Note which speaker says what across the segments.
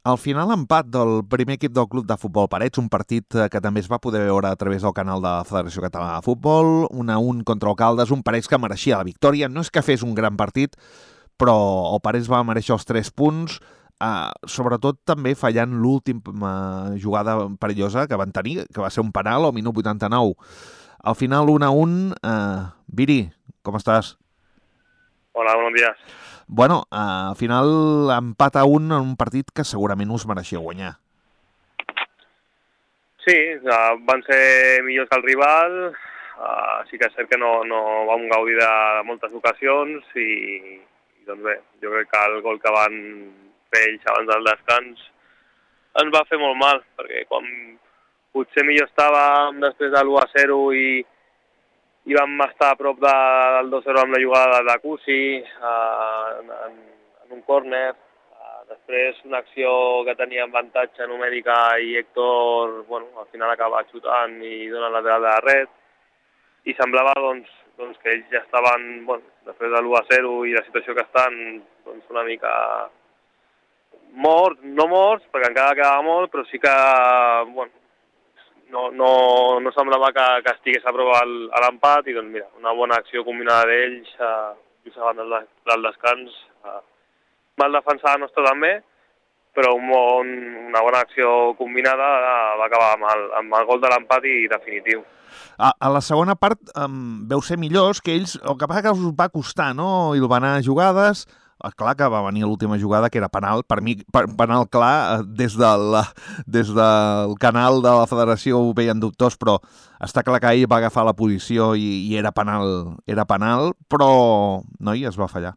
Speaker 1: Al final, empat del primer equip del Club de Futbol Parets, un partit que també es va poder veure a través del canal de la Federació Catalana de Futbol, 1-1 contra el Caldes, un Parets que mereixia la victòria. No és que fes un gran partit, però el Parets va mereixer els 3 punts, sobretot també fallant l'última jugada perillosa que van tenir, que va ser un penal al minut 89. Al final, 1-1. Viri, com estàs?
Speaker 2: Hola, buenos días.
Speaker 1: Bueno, al final empat a un en un partit que segurament us mereixia guanyar.
Speaker 2: Sí, van ser millors que el rival, sí que és cert que no vam gaudir de moltes ocasions i doncs bé, jo crec que el gol que van fer ells abans del descans ens va fer molt mal, perquè quan potser millor estàvem després de l'1-0 i vam estar a prop del 2-0 amb la jugada de Cusi en un córner. Després una acció que tenia avantatge numèrica i Héctor, al final acaba xutant i dona lateral de la red. I semblava doncs, que ells ja estaven, després de l'1-0 i la situació que estan, una mica morts, no morts, perquè encara quedava molt, però sí que, no semblava que estigués a prop a l'empat i doncs mira, una bona acció combinada d'ells just abans del descans. Mal defensar no està tan bé, però una bona acció combinada va acabar amb el gol de l'empat i definitiu.
Speaker 1: A la segona part veu ser millors que ells, el que passa que us va costar, no? I van anar jugades. Clar que va venir l'última jugada, que era penal. Per mi, penal clar, des del canal de la federació ho veien dubtós, però està clar que ell va agafar la posició i era penal, però noi, es va fallar.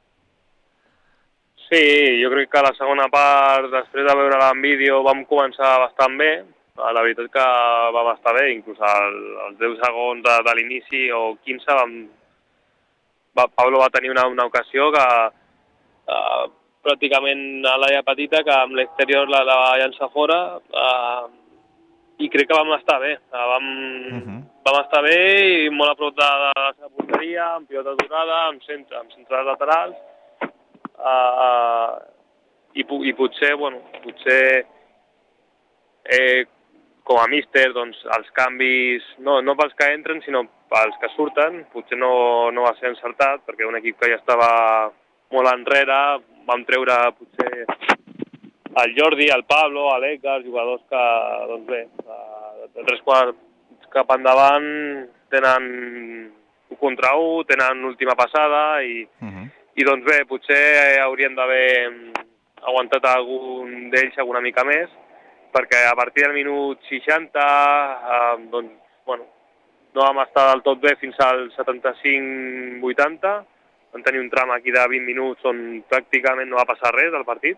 Speaker 2: Sí, jo crec que la segona part, després de veure-la en vídeo, vam començar bastant bé. La veritat que vam estar bé, inclús als 10 segons de l'inici o 15 Pablo va tenir una ocasió que pràcticament a l'àrea petita, que amb l'exterior la va llançar fora i crec que vam estar bé. Vam estar bé i molt a prop de la seva porteria, amb pilota aturada, amb centrals laterals. I potser com a míster, doncs, els canvis, no pels que entren, sinó pels que surten, potser no va ser encertat, perquè un equip que ja estava molt enrere, vam treure potser el Jordi, el Pablo, l'Edgar, jugadors que, doncs bé, de 3 quarts cap endavant tenen 1 contra 1, tenen última passada i doncs bé, potser haurien d'haver aguantat algun d'ells alguna mica més, perquè a partir del minut 60 no vam estar del tot bé fins al 75-80, vam tenir un tram aquí de 20 minuts on pràcticament no va passar res del partit,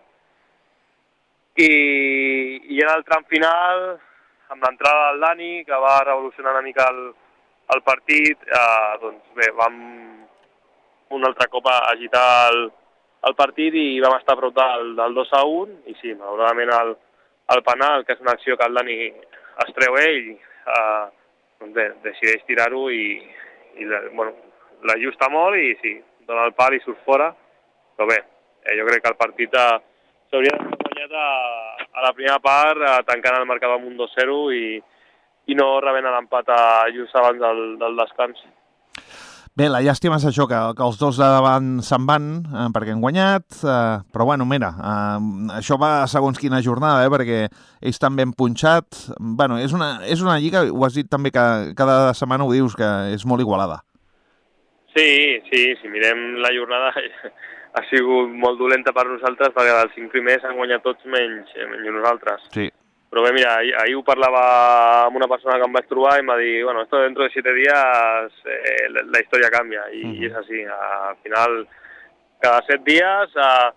Speaker 2: i en el tram final, amb l'entrada del Dani, que va revolucionar una mica el partit, doncs bé, vam un altre cop a agitar el partit i vam estar a prop del 2-1 i sí, malauradament el penal, que és una acció que el Dani es treu ell, doncs bé, decideix tirar-ho i l'ajusta molt i sí, dona el pal i surt fora, però bé, jo crec que el partit s'hauria d'haver guanyat a la primera part, tancant el marcador amb un 2-0 i no rebent l'empat just abans del descans.
Speaker 1: Bé, la llàstima és això, que els dos de davant se'n van perquè han guanyat, però bueno, mira, això va segons quina jornada, perquè ells també han punxat. Bueno, és una lliga, ho has dit també, que cada setmana ho dius, que és molt igualada.
Speaker 2: Sí, si mirem la jornada ha sigut molt dolenta per nosaltres perquè dels 5 primers han guanyat tots menys nosaltres.
Speaker 1: Sí.
Speaker 2: Però bé, mira, ahir ho parlava amb una persona que em vaig trobar i em va dir, bueno, esto dentro de 7 días la historia cambia. I és així, al final, cada 7 dies,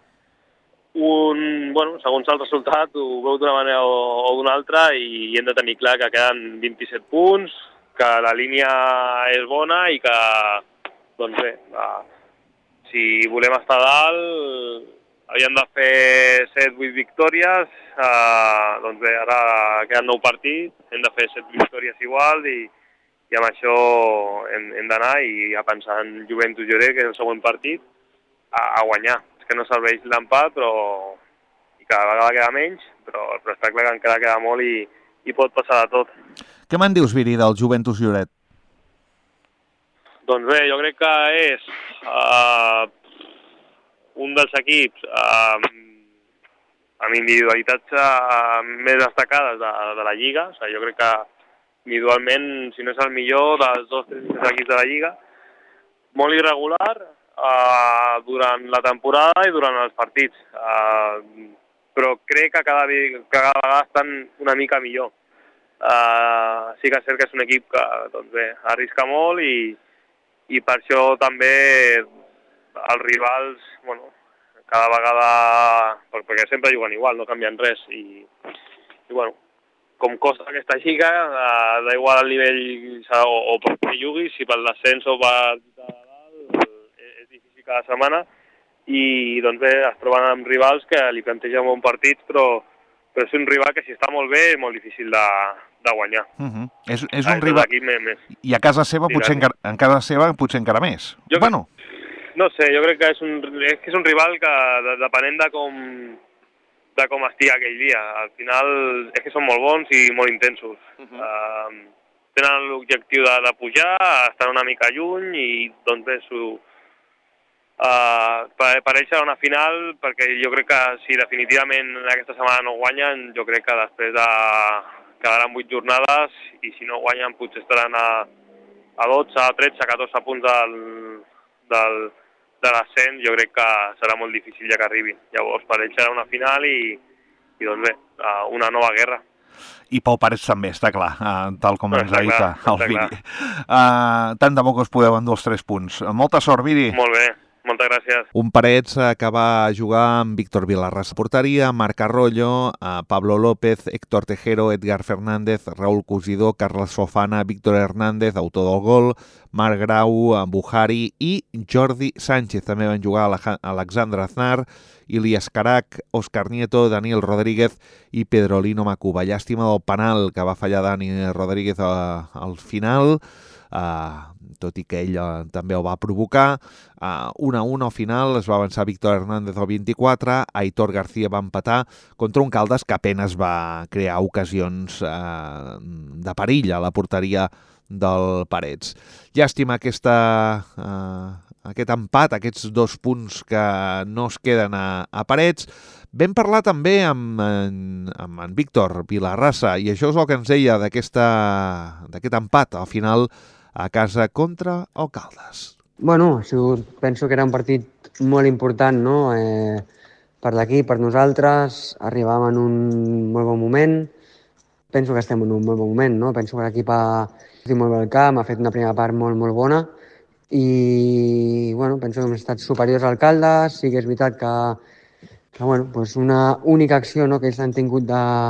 Speaker 2: segons el resultat, ho veu d'una manera o d'una altra i hem de tenir clar que queden 27 punts, que la línia és bona i que, doncs bé, si volem estar a dalt, havíem de fer 7-8 victòries, doncs bé, ara queden 9 partits, hem de fer 7 victòries igual i amb això hem d'anar i a pensar en Juventus Lloret, que és el següent partit, a guanyar. És que no serveix l'empat, però i cada vegada queda menys, però està clar que encara queda molt i pot passar de tot.
Speaker 1: Què me'n dius, Viri, del Joventut Lloret?
Speaker 2: Doncs bé, jo crec que és un dels equips amb individualitats més destacades de la Lliga. O sigui, jo crec que individualment, si no és el millor dels 2 o 3 equips de la Lliga, molt irregular durant la temporada i durant els partits. Però crec que cada vegada estan una mica millor. Sí que és cert que és un equip que doncs bé, arrisca molt i per això també els rivals, cada vegada, perquè sempre juguen igual, no canvien res i com costa aquesta lliga, da igual el nivell o per què juguis, si per l'ascens o per de dalt, és difícil cada setmana i doncs bé, es troben amb rivals que li plantegen un bon partit, però és un rival que si està molt bé és molt difícil de guanyar.
Speaker 1: És un rival... I a casa seva potser encara més.
Speaker 2: No sé, jo crec que és un rival que depenent de com estigui aquell dia. Al final és que són molt bons i molt intensos. Tenen l'objectiu de pujar, estan una mica lluny i doncs bé, per ells serà una final perquè jo crec que si definitivament aquesta setmana no guanyen, jo crec que després quedaran 8 jornades i si no guanyen potser estaran a 12, 13, 14 punts de l'ascens. Jo crec que serà molt difícil ja que arribin. Llavors per ells serà una final i doncs bé, una nova guerra.
Speaker 1: I Pau Parets també, està clar, tal com ens ha dit el Viri. Tant de bo que us podeu endur els 3 punts. Molta sort, Viri.
Speaker 2: Molt bé. Moltes gràcies.
Speaker 1: Un Parets que va jugar amb Víctor Vilarrasa a porteria, Marc Arroyo, Pablo López, Héctor Tejero, Edgar Fernández, Raúl Cosidó, Carles Fofana, Víctor Hernández, autor del gol, Marc Grau, Buhari i Jordi Sánchez. També van jugar Alexandre Aznar, Ilias Carac, Òscar Nieto, Daniel Rodríguez i Pedrolino Macuba. Llàstima del penal que va fallar Dani Rodríguez al final, tot i que ell també ho va provocar. 1-1 al final, es va avançar Víctor Hernández al 24, Aitor García va empatar contra un Caldes que apenas va crear ocasions de perill a la porteria del Parets. Llàstima aquest empat, aquests 2 punts que no es queden a Parets. Vam parlar també amb en Víctor Vilarrasa i això és el que ens deia d'aquest empat al final a casa contra el Caldes.
Speaker 3: Bueno, penso que era un partit molt important, no? Per l'equip, per nosaltres, arribàvem en un molt bon moment. Penso que estem en un molt bon moment, no? Penso que l'equip ha fet molt bé el camp, ha fet una primera part molt, molt bona i penso que hem estat superiors al Caldes. Sí que és veritat que una única acció, no, que ells han tingut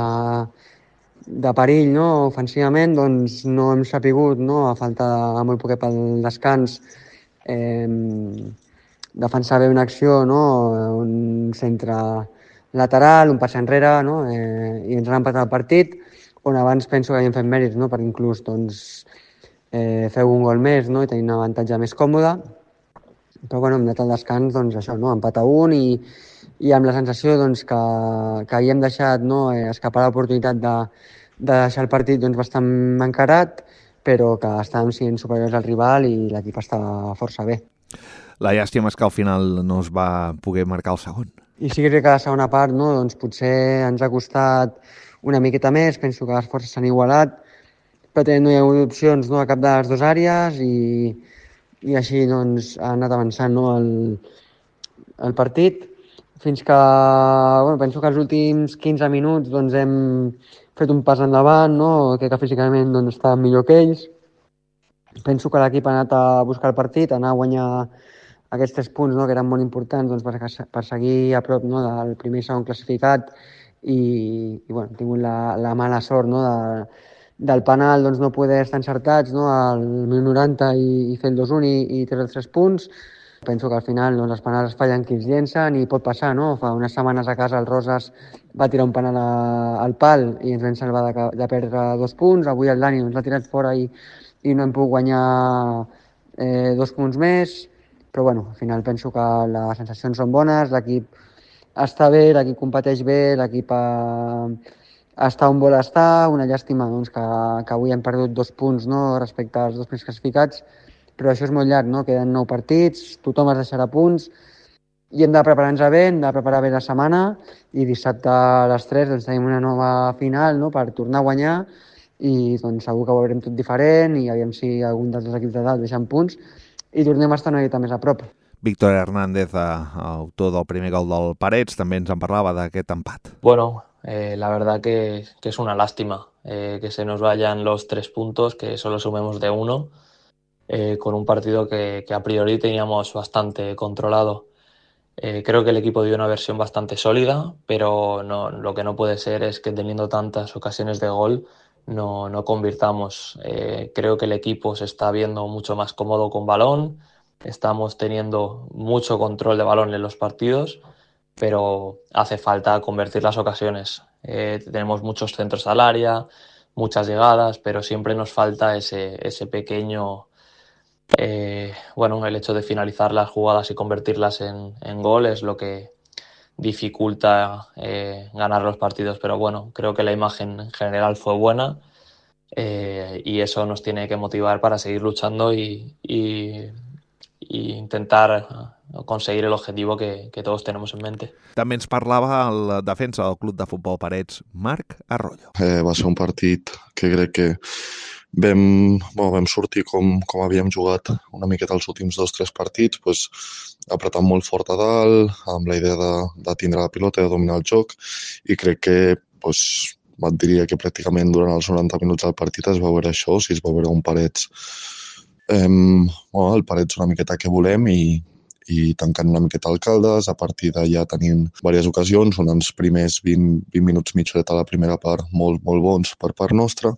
Speaker 3: de perill, no, ofensivament, doncs no hem sapigut, no, a falta de molt poquet pel descans, defensar bé una acció, no, un centre lateral, un pas enrere, no, i ens han empatat el partit, on abans penso que havíem fet mèrits, no, per inclús fer un gol més, no, i tenir un avantatge més còmode, però hem anat al descans, doncs això, no, empat a 1 i amb la sensació doncs, que hi hem deixat, no, escapar l'oportunitat de deixar el partit doncs, bastant encarat, però que estàvem sent superiors al rival i l'equip estava força bé.
Speaker 1: La llàstima és que al final no es va poder marcar el segon.
Speaker 3: I sí que crec que la segona part, no, doncs, potser ens ha costat una miqueta més, penso que les forces s'han igualat, però no hi ha hagut opcions, no, a cap de les dues àrees i així doncs, ha anat avançant, no, el partit fins que penso que els últims 15 minuts doncs, hem fet un pas endavant, no? Crec que físicament doncs, estàvem millor que ells. Penso que l'equip ha anat a buscar el partit, a anar a guanyar aquests 3 punts, no? Que eren molt importants doncs, per seguir a prop, no? Del primer i segon classificat i hem tingut la mala sort, no? Del penal doncs, no poder estar encertats, no? Al 1090 i fer el 2-1 i treure els 3 punts. Penso que al final doncs, els penals es fallen qui els llencen i pot passar, no? Fa unes setmanes a casa el Roses va tirar un penal al pal i ens vam salvar de perdre 2 punts. Avui el Dani ens l'ha tirat fora i no hem pogut guanyar 2 punts més. Però al final penso que les sensacions són bones, l'equip està bé, l'equip competeix bé, l'equip està on vol estar. Una llàstima doncs, que avui hem perdut 2 punts, no?, respecte als 2 primers classificats, però això és molt llarg, no? Queden 9 partits, tothom es deixarà punts i hem de preparar-nos bé, hem de preparar bé la setmana i dissabte a les 3 doncs, tenim una nova final, no?, per tornar a guanyar i doncs, segur que ho veurem tot diferent i aviam si algun dels dos equips de dalt deixen punts i tornem a estar una mica més a prop.
Speaker 1: Víctor Hernández, autor del primer gol del Parets, també ens en parlava d'aquest empat.
Speaker 4: Bueno, la verdad que es una lástima que se nos vayan los 3 puntos, que solo sumemos de 1, con un partido que a priori teníamos bastante controlado. Creo que el equipo dio una versión bastante sólida, pero lo que no puede ser es que teniendo tantas ocasiones de gol no convirtamos. Creo que el equipo se está viendo mucho más cómodo con balón, estamos teniendo mucho control de balón en los partidos, pero hace falta convertir las ocasiones. Tenemos muchos centros al área, muchas llegadas, pero siempre nos falta ese pequeño... el hecho de finalizar las jugadas y convertirlas en gol es lo que dificulta ganar los partidos, pero bueno, creo que la imagen en general fue buena y eso nos tiene que motivar para seguir luchando y intentar conseguir el objetivo que todos tenemos en mente.
Speaker 1: També ens parlava el defensa del Club de Futbol Parets, Marc Arroyo.
Speaker 5: Va ser un partit que crec que vam sortir com havíem jugat una miqueta els últims 2-3 partits, pues, apretant molt fort a dalt, amb la idea de tindre la pilota i de dominar el joc, i crec que pues, et diria que pràcticament durant els 90 minuts del partit es va veure això, es va veure un Parets el Parets una miqueta que volem i tancant una miqueta el Caldes, a partir d'allà tenim diverses ocasions, on els primers 20 minuts mitjoreta a la primera part molt bons per part nostra,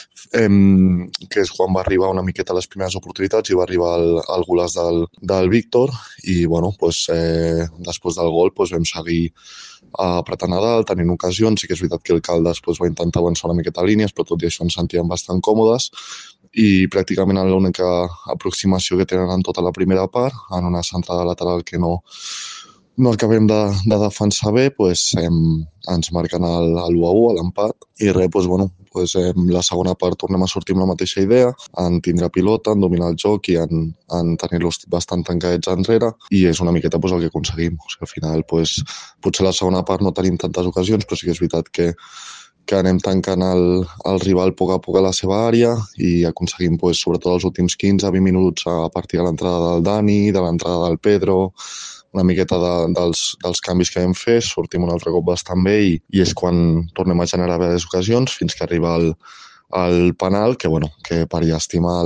Speaker 5: que és quan va arribar una miqueta les primeres oportunitats i va arribar el golaç del Víctor i després del gol vam seguir apretant a dalt, tenint ocasions. Sí que és veritat que el Caldes va intentar avançar una miqueta línies, però tot i això ens sentíem bastant còmodes i pràcticament l'única aproximació que tenen en tota la primera part, en una centrada lateral que no acabem de defensar bé, ens marquen l'1-1, l'empat, i la segona part tornem a sortir amb la mateixa idea, en tindre pilota, en dominar el joc i en tenir-los bastant tancadets enrere, i és una miqueta el que aconseguim. O sigui, al final, potser la segona part no tenim tantes ocasions, però sí que és veritat que anem tancant el rival a poc a la seva àrea i aconseguim, sobretot els últims 15-20 minuts, a partir de l'entrada del Dani, de l'entrada del Pedro, una miqueta dels canvis que vam fer, sortim un altre cop bastant bé i és quan tornem a generar bé les ocasions fins que arriba el penal, que per llàstima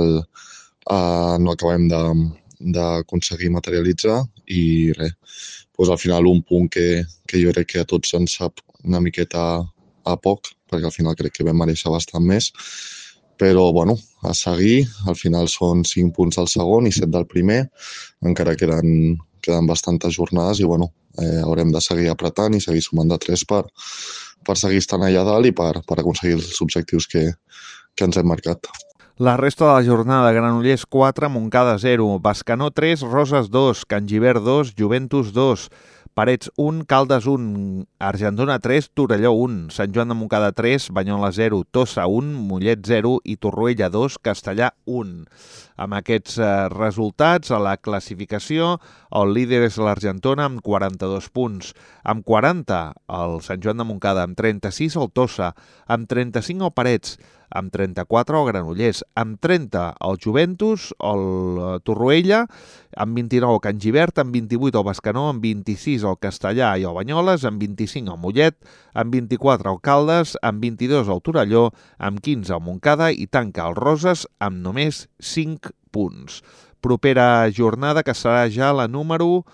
Speaker 5: no acabem d'aconseguir materialitzar i res, al final un punt que jo crec que a tots ens sap una miqueta a poc, perquè al final crec que vam mereixer bastant més, però a seguir, al final són 5 punts del segon i 7 del primer, encara queden bastantes jornades i haurem de seguir apretant i seguir sumant de 3 per seguir estant allà dalt i per aconseguir els objectius que ens hem marcat.
Speaker 1: La resta de la jornada: Granollers 4, Montcada 0, Bescanó 3, Roses 2, Can Gibert 2, Juventus 2, Parets 1, Caldes 1, Argentona 3, Torelló 1, Sant Joan de Montcada 3, Banyola 0, Tossa 1, Mollet 0 i Torroella 2, Castellà 1. Amb aquests resultats, a la classificació, el líder és l'Argentona amb 42 punts. Amb 40, el Sant Joan de Montcada, amb 36, el Tossa, amb 35, el Parets, amb 34 el Granollers, amb 30 el Juventus, el Torroella, amb 29 el Can Gibert, amb 28 el Bescanó, amb 26 el Castellà i el Banyoles, amb 25 el Mollet, amb 24 el Caldes, amb 22 el Torelló, amb 15 el Montcada i tanca el Roses amb només 5 punts. Propera jornada, que serà ja la número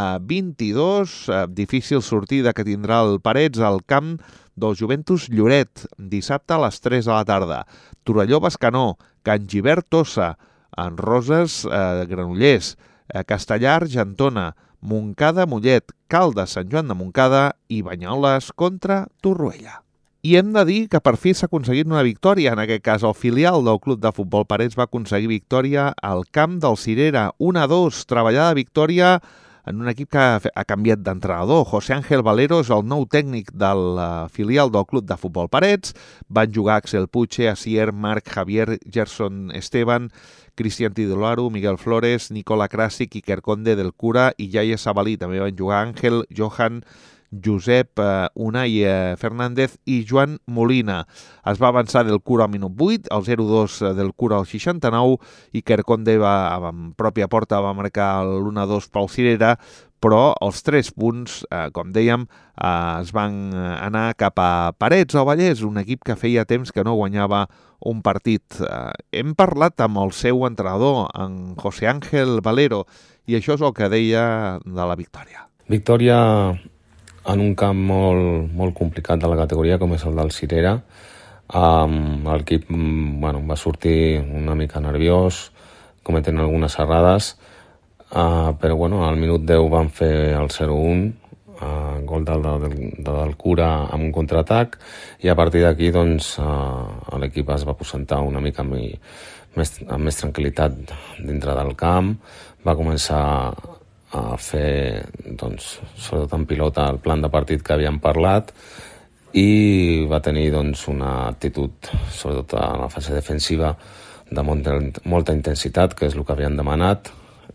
Speaker 1: 22, difícil sortida que tindrà el Parets al camp del Juventus Lloret, dissabte a les 3 de la tarda. Torelló-Bescanó, Can Gibert-Tossa, en Roses, Granollers, Castellà-Argentona, Montcada-Mollet, Caldes-Sant Joan de Montcada i Banyoles contra Torroella. I hem de dir que per fi s'ha aconseguit una victòria. En aquest cas, el filial del Club de Futbol Parets va aconseguir victòria al camp del Cirera, 1-2, treballada victòria en un equip que ha canviat d'entrenador. José Ángel Valero és el nou tècnic del filial del Club de Futbol Parets. Van jugar Axel Puche, Asier, Marc, Javier, Gerson Esteban, Cristian Tidolaro, Miguel Flores, Nicola Krasic, Iker Conde del Cura i Yaya Sabalí. També van jugar Àngel, Johan, Josep, Unai Fernández i Joan Molina. Es va avançar del Cura al minut 8, el 0-2 del Cura al 69, i Iker Conde en pròpia porta va marcar l'1-2 pel Cirera, però els 3 punts, com dèiem, es van anar cap a Parets del Vallès, un equip que feia temps que no guanyava un partit. Hem parlat amb el seu entrenador, en José Ángel Valero, i això és el que deia de la victòria.
Speaker 6: Victòria en un camp molt complicat de la categoria, com és el del Cirera. L'equip va sortir una mica nerviós, cometent algunes errades, però al minut 10 van fer el 0-1, gol del Cura amb un contraatac, i a partir d'aquí l'equip es va presentar una mica amb més tranquil·litat dintre del camp, va començar a fer, sobretot en pilota, el plan de partit que havíem parlat, i va tenir una actitud, sobretot a la fase defensiva, de molta intensitat, que és el que havien demanat,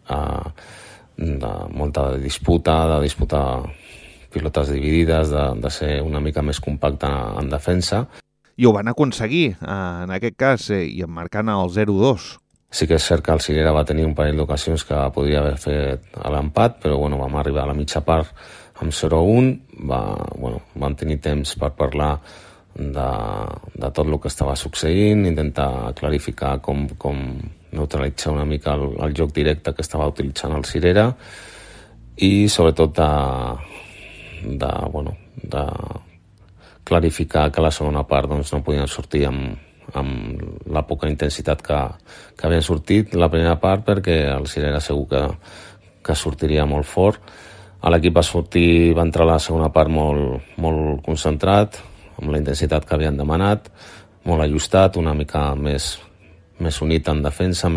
Speaker 6: de molta disputa, de disputar pilotes dividides, de ser una mica més compacte en defensa.
Speaker 1: I ho van aconseguir, en aquest cas, i marcant el 0-2.
Speaker 6: Sí que és cert que el Cirera va tenir un parell d'ocasions que podria haver fet l'empat, però vam arribar a la mitja part amb 0-1, vam tenir temps per parlar de tot el que estava succeint, intentar clarificar com neutralitzar una mica el joc directe que estava utilitzant el Cirera, i sobretot de clarificar que la segona part no podien sortir amb la poca intensitat que havien sortit la primera part, perquè el Cirera segur que sortiria molt fort. L'equip va entrar a la segona part molt concentrat, amb la intensitat que havien demanat, molt ajustat, una mica més unit en defensa,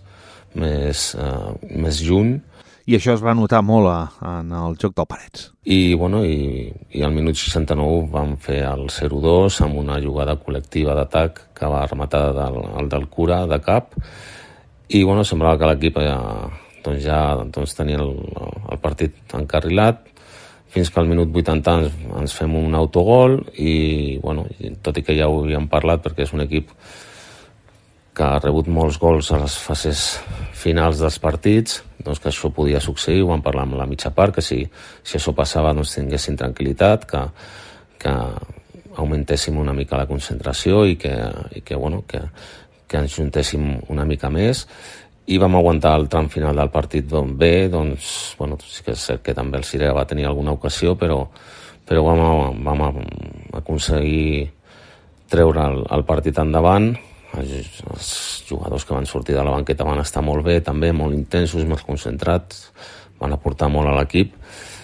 Speaker 6: més junt.
Speaker 1: I això es va notar molt en el joc del Parets.
Speaker 6: I al minut 69 van fer el 0-2 amb una jugada col·lectiva d'atac que va rematar el del Cura de cap, i semblava que l'equip ja tenia el partit encarrilat, fins que al minut 80 ens fem un autogol, i tot i que ja ho havíem parlat, perquè és un equip que ha rebut molts gols a les fases finals dels partits, que això podia succeir. Ho vam parlar amb la mitja part, que si això passava tinguessin tranquil·litat, que augmentéssim una mica la concentració i que ens juntéssim una mica més, i vam aguantar el tram final del partit bé. Sí que és cert que també el Cirera va tenir alguna ocasió, però vam aconseguir treure el partit endavant. Els jugadors que van sortir de la banqueta van estar molt bé, també molt intensos, molt concentrats, van aportar molt a l'equip,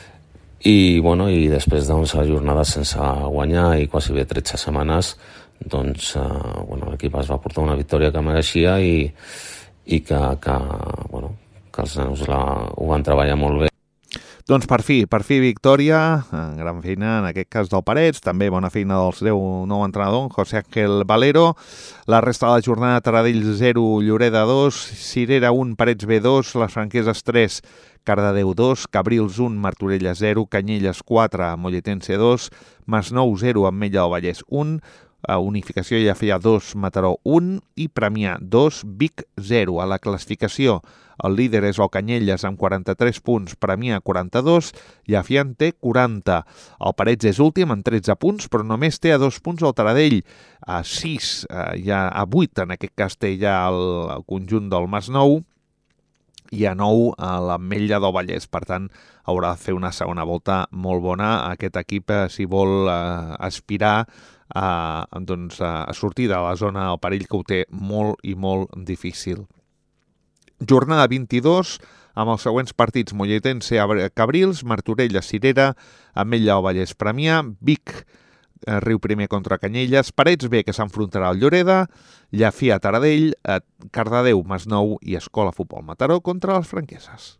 Speaker 6: i després d'11 jornades sense guanyar i quasi bé 13 setmanes, l'equip es va portar una victòria que mereixia, i que els nanos ho van treballar molt bé.
Speaker 1: Doncs per fi victòria, gran feina en aquest cas del Parets, també bona feina del seu nou entrenador, José Ángel Valero. La resta de la jornada: Taradell 0, Lloreda 2, Cirera 1, Parets B 2, les Franqueses 3, Cardedeu 2, Cabrils 1, Martorelles 0, Canyelles 4, Molletense 2, Masnou 0, Ametlla del Vallès 1, Unificació Llafia 2, Mataró 1 i Premià 2, Vic 0. A la classificació, el líder és el Canyelles amb 43 punts, Premià 42, Llafia en té 40. El Parets és últim amb 13 punts, però només té a 2 punts el Taradell, a 6, ja a 8 en aquest cas té ja el conjunt del Masnou, i a 9 a l'Ametlla del Vallès. Per tant, haurà de fer una segona volta molt bona aquest equip si vol aspirar a sortir de la zona del perill, que ho té molt i molt difícil. Jornada 22, amb els següents partits: Molletense Cabrils, Martorelles Cirera, Ametlla del Vallès Premià, Vic Riu Primer contra Canyelles, Parets B, que s'enfrontarà al Lloreda, Llafia Taradell, Cardedeu Masnou i Escola Futbol Mataró contra les Franqueses.